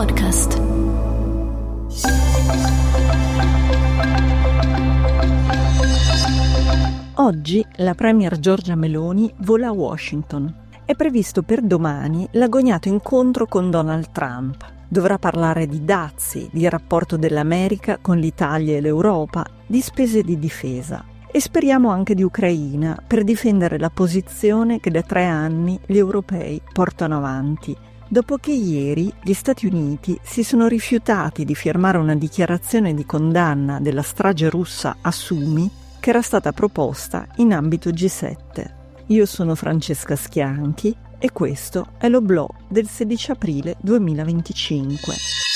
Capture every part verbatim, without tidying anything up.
Podcast. Oggi la premier Giorgia Meloni vola a Washington. È previsto per domani l'agognato incontro con Donald Trump. Dovrà parlare di dazi, di rapporto dell'America con l'Italia e l'Europa, di spese di difesa. E speriamo anche di Ucraina per difendere la posizione che da tre anni gli europei portano avanti, dopo che ieri gli Stati Uniti si sono rifiutati di firmare una dichiarazione di condanna della strage russa a Sumi che era stata proposta in ambito G sette. Io sono Francesca Schianchi e questo è l'Oblò del sedici aprile duemilaventicinque.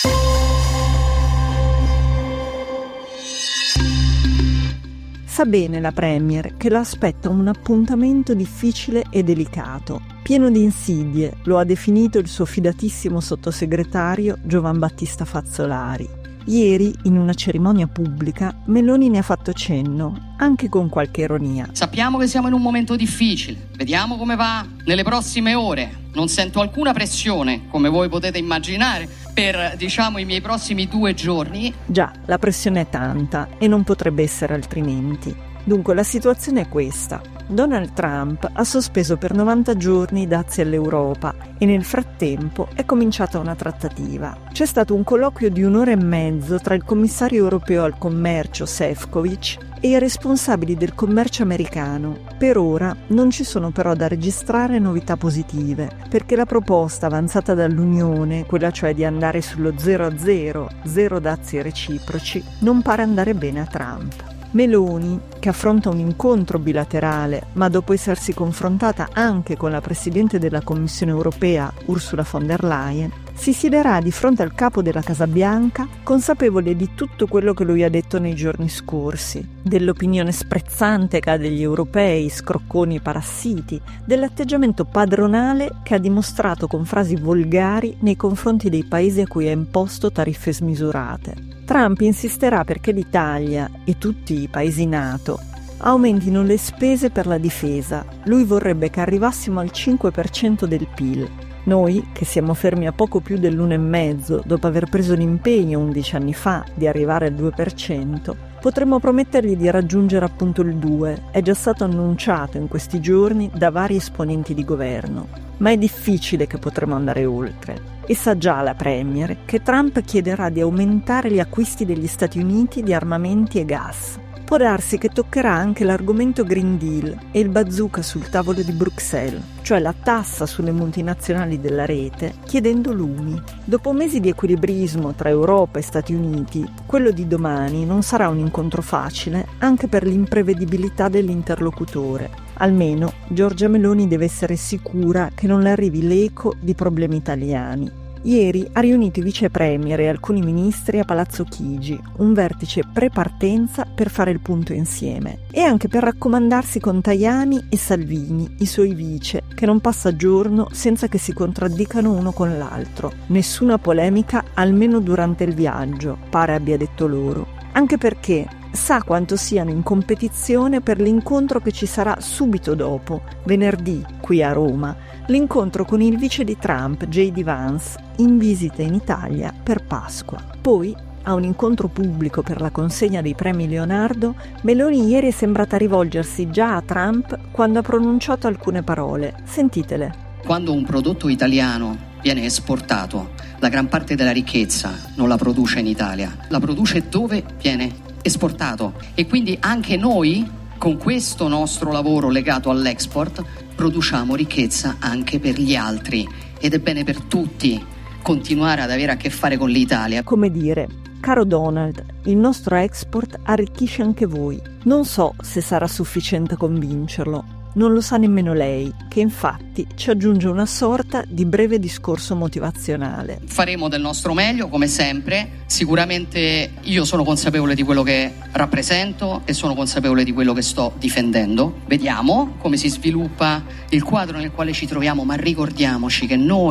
Sa bene la Premier che la aspetta un appuntamento difficile e delicato, pieno di insidie, lo ha definito il suo fidatissimo sottosegretario Giovan Battista Fazzolari. Ieri, in una cerimonia pubblica, Meloni ne ha fatto cenno, anche con qualche ironia. Sappiamo che siamo in un momento difficile, vediamo come va nelle prossime ore. Non sento alcuna pressione, come voi potete immaginare, per, diciamo, i miei prossimi due giorni. Già, la pressione è tanta e non potrebbe essere altrimenti. Dunque, la situazione è questa. Donald Trump ha sospeso per novanta giorni i dazi all'Europa e nel frattempo è cominciata una trattativa. C'è stato un colloquio di un'ora e mezzo tra il commissario europeo al commercio Šefčovič e i responsabili del commercio americano. Per ora non ci sono però da registrare novità positive, perché la proposta avanzata dall'Unione, quella cioè di andare sullo zero a zero, zero dazi reciproci, non pare andare bene a Trump. Meloni, che affronta un incontro bilaterale, ma dopo essersi confrontata anche con la Presidente della Commissione europea, Ursula von der Leyen, si siederà di fronte al capo della Casa Bianca, consapevole di tutto quello che lui ha detto nei giorni scorsi, dell'opinione sprezzante che ha degli europei, scrocconi e parassiti, dell'atteggiamento padronale che ha dimostrato con frasi volgari nei confronti dei paesi a cui ha imposto tariffe smisurate. Trump insisterà perché l'Italia e tutti i paesi NATO aumentino le spese per la difesa. Lui vorrebbe che arrivassimo al cinque per cento del P I L. Noi, che siamo fermi a poco più dell'uno e mezzo dopo aver preso l'impegno undici anni fa di arrivare al due per cento, potremmo promettergli di raggiungere appunto il due. È già stato annunciato in questi giorni da vari esponenti di governo. Ma è difficile che potremo andare oltre. E sa già la Premier che Trump chiederà di aumentare gli acquisti degli Stati Uniti di armamenti e gas. Può darsi che toccherà anche l'argomento Green Deal e il bazooka sul tavolo di Bruxelles, cioè la tassa sulle multinazionali della rete, chiedendo lumi. Dopo mesi di equilibrismo tra Europa e Stati Uniti, quello di domani non sarà un incontro facile anche per l'imprevedibilità dell'interlocutore. Almeno Giorgia Meloni deve essere sicura che non le arrivi l'eco di problemi italiani. Ieri ha riunito i vice premier e alcuni ministri a Palazzo Chigi, un vertice pre-partenza per fare il punto insieme e anche per raccomandarsi con Tajani e Salvini, i suoi vice, che non passa giorno senza che si contraddicano uno con l'altro. Nessuna polemica, almeno durante il viaggio, pare abbia detto loro. Anche perché sa quanto siano in competizione per l'incontro che ci sarà subito dopo, venerdì, qui a Roma, l'incontro con il vice di Trump, J D Vance, in visita in Italia per Pasqua. Poi, a un incontro pubblico per la consegna dei premi Leonardo, Meloni ieri è sembrata rivolgersi già a Trump quando ha pronunciato alcune parole. Sentitele. Quando un prodotto italiano viene esportato, la gran parte della ricchezza non la produce in Italia, la produce dove viene esportato. E quindi anche noi, con questo nostro lavoro legato all'export, produciamo ricchezza anche per gli altri ed è bene per tutti continuare ad avere a che fare con l'Italia. Come dire, caro Donald, il nostro export arricchisce anche voi. Non so se sarà sufficiente a convincerlo. Non lo sa nemmeno lei, che infatti ci aggiunge una sorta di breve discorso motivazionale. Faremo del nostro meglio, come sempre. Sicuramente io sono consapevole di quello che rappresento e sono consapevole di quello che sto difendendo. Vediamo come si sviluppa il quadro nel quale ci troviamo, ma ricordiamoci che noi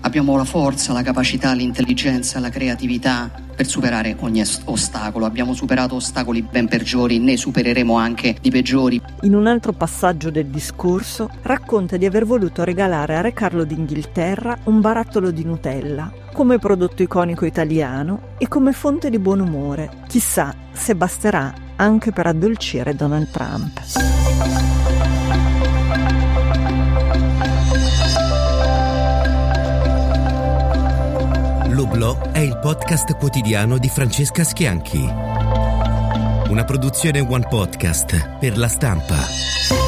Abbiamo la forza, la capacità, l'intelligenza, la creatività per superare ogni ostacolo. Abbiamo superato ostacoli ben peggiori, ne supereremo anche di peggiori. In un altro passaggio del discorso racconta di aver voluto regalare a Re Carlo d'Inghilterra un barattolo di Nutella come prodotto iconico italiano e come fonte di buon umore. Chissà se basterà anche per addolcire Donald Trump. L'Oblò è il podcast quotidiano di Francesca Schianchi. Una produzione One Podcast per La Stampa.